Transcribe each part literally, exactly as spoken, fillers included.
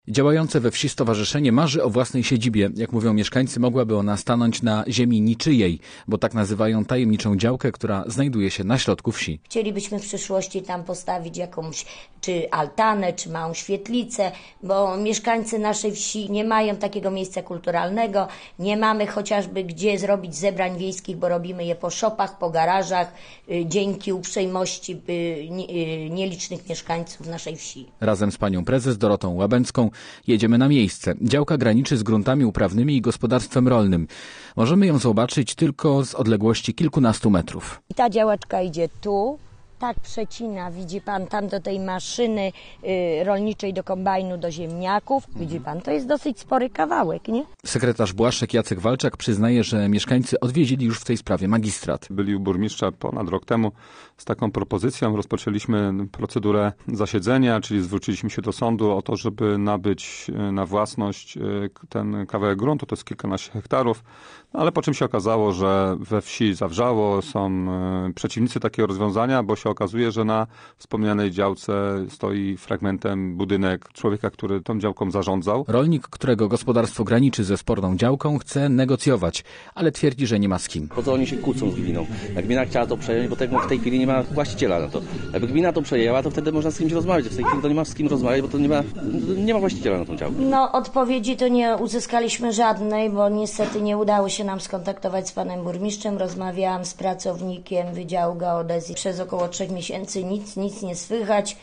Działające we wsi stowarzyszenie marzy o własnej siedzibie. Jak mówią mieszkańcy, mogłaby ona stanąć na ziemi niczyjej, bo tak nazywają tajemniczą działkę, która znajduje się na środku wsi. Chcielibyśmy w przyszłości tam postawić jakąś czy altanę, czy małą świetlicę, bo mieszkańcy naszej wsi nie mają takiego miejsca kulturalnego, nie mamy chociażby gdzie zrobić zebrań wiejskich, bo robimy je po szopach, po garażach, dzięki uprzejmości nielicznych mieszkańców naszej wsi. Razem z panią prezes Dorotą Łabęcką jedziemy na miejsce. Działka graniczy z gruntami uprawnymi i gospodarstwem rolnym. Możemy ją zobaczyć tylko z odległości kilkunastu metrów. I ta działeczka idzie tu, tak przecina, widzi pan, tam do tej maszyny y, rolniczej, do kombajnu, do ziemniaków. Widzi pan, to jest dosyć spory kawałek, nie? Sekretarz Błaszczek Jacek Walczak przyznaje, że mieszkańcy odwiedzili już w tej sprawie magistrat. Byli u burmistrza ponad rok temu z taką propozycją. Rozpoczęliśmy procedurę zasiedzenia, czyli zwróciliśmy się do sądu o to, żeby nabyć na własność ten kawałek gruntu, to jest kilkanaście hektarów. Ale po czym się okazało, że we wsi zawrzało, są przeciwnicy takiego rozwiązania, bo się okazuje, że na wspomnianej działce stoi fragmentem budynek człowieka, który tą działką zarządzał. Rolnik, którego gospodarstwo graniczy ze sporną działką, chce negocjować, ale twierdzi, że nie ma z kim. Po co oni się kłócą z gminą? Jak gmina chciała to przejąć, bo tak w tej chwili nie ma właściciela na to. Jakby gmina to przejęła, to wtedy można z kimś rozmawiać. W tej chwili to nie ma z kim rozmawiać, bo to nie ma, nie ma właściciela na tą działkę. No, odpowiedzi to nie uzyskaliśmy żadnej, bo niestety nie udało się nam skontaktować z panem burmistrzem. Rozmawiałam z pracownikiem Wydziału Geodezji przez około trzech miesięcy. Nic, nic nie słychać.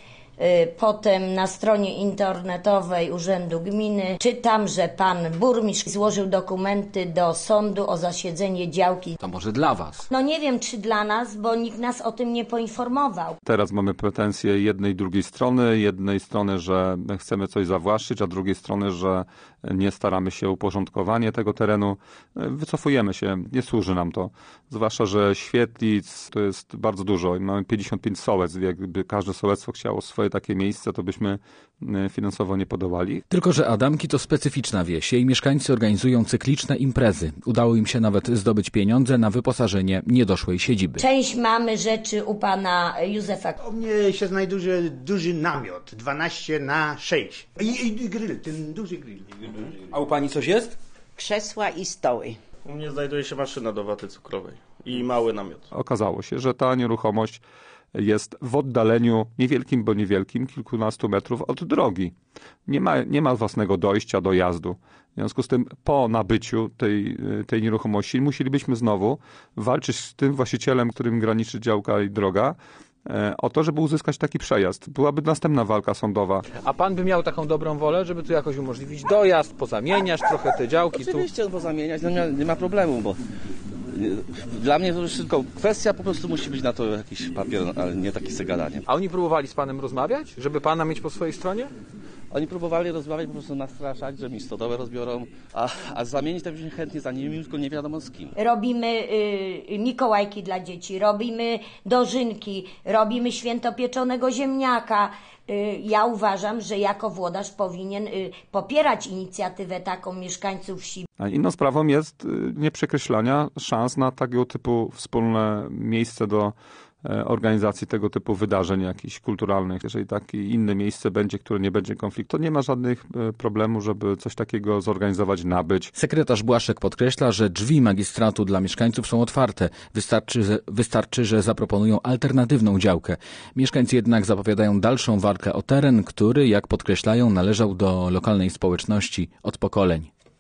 Potem na stronie internetowej Urzędu Gminy czytam, że pan burmistrz złożył dokumenty do sądu o zasiedzenie działki. To może dla was? No nie wiem, czy dla nas, bo nikt nas o tym nie poinformował. Teraz mamy pretensje jednej i drugiej strony. Jednej strony, że chcemy coś zawłaszczyć, a drugiej strony, że nie staramy się o uporządkowanie tego terenu. Wycofujemy się, nie służy nam to. Zwłaszcza, że świetlic to jest bardzo dużo. Mamy pięćdziesiąt pięć sołectw. Jakby każde sołectwo chciało swoje takie miejsce, to byśmy finansowo nie podołali. Tylko że Adamki to specyficzna wieś. Jej mieszkańcy organizują cykliczne imprezy. Udało im się nawet zdobyć pieniądze na wyposażenie niedoszłej siedziby. Część mamy rzeczy u pana Józefa. U mnie się znajduje duży namiot, dwanaście na sześć. I, i grill, ten duży grill. A u pani coś jest? Krzesła i stoły. U mnie znajduje się maszyna do waty cukrowej i mały namiot. Okazało się, że ta nieruchomość jest w oddaleniu niewielkim, bo niewielkim, kilkunastu metrów od drogi. Nie ma, nie ma własnego dojścia, dojazdu. W związku z tym po nabyciu tej, tej nieruchomości musielibyśmy znowu walczyć z tym właścicielem, którym graniczy działka i droga, o to, żeby uzyskać taki przejazd. Byłaby następna walka sądowa. A pan by miał taką dobrą wolę, żeby tu jakoś umożliwić dojazd, pozamieniać trochę te działki? Oczywiście tu... pozamieniać, no nie, nie ma problemu, bo dla mnie to już tylko kwestia, po prostu musi być na to jakiś papier, ale nie takie segadanie. A oni próbowali z panem rozmawiać, żeby pana mieć po swojej stronie? Oni próbowali rozmawiać, po prostu nastraszać, że mi stodołę rozbiorą, a, a zamienić to byśmy chętnie za nimi, tylko nie wiadomo z kim. Robimy y, mikołajki dla dzieci, robimy dożynki, robimy święto pieczonego ziemniaka. Y, ja uważam, że jako włodarz powinien y, popierać inicjatywę taką mieszkańców wsi. A inną sprawą jest nieprzekreślania szans na tego typu wspólne miejsce do organizacji tego typu wydarzeń jakichś kulturalnych. Jeżeli takie inne miejsce będzie, które nie będzie konfliktu, to nie ma żadnych problemów, żeby coś takiego zorganizować, nabyć. Sekretarz Błaszczek podkreśla, że drzwi magistratu dla mieszkańców są otwarte. Wystarczy, że, wystarczy, że zaproponują alternatywną działkę. Mieszkańcy jednak zapowiadają dalszą walkę o teren, który, jak podkreślają, należał do lokalnej społeczności od pokoleń.